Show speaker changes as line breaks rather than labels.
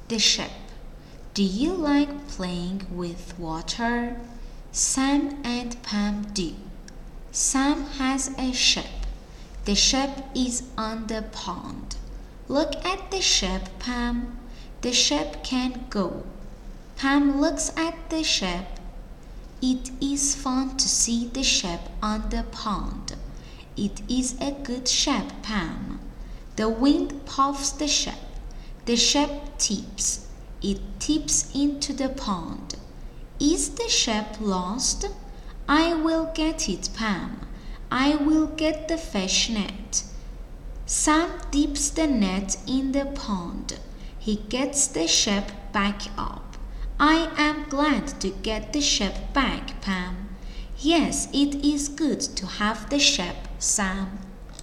The ship. Do you like playing with water? Sam and Pam do. Sam has a ship. The ship is on the pond. Look at the ship, Pam. The ship can go. Pam looks at the ship. It is fun to see the ship on the pond. It is a good ship, Pam. The wind puffs the ship. The ship tips. It tips into the pond. Is the ship lost? I will get it, Pam. I will get the fish net. Sam dips the net in the pond. He gets the ship back up. I am glad to get the ship back, Pam. Yes, it is good to have the ship, Sam.